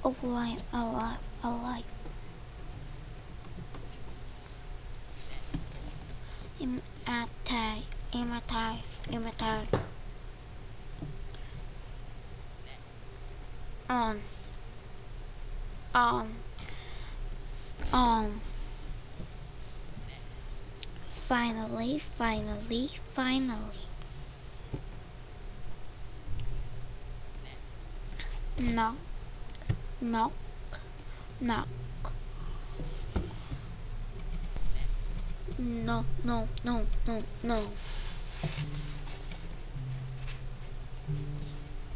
alive, alive, alive. Imitate, imitate, imitate. On, on, on. Finally, finally, finally. No, no, no. No, no, no, no, no.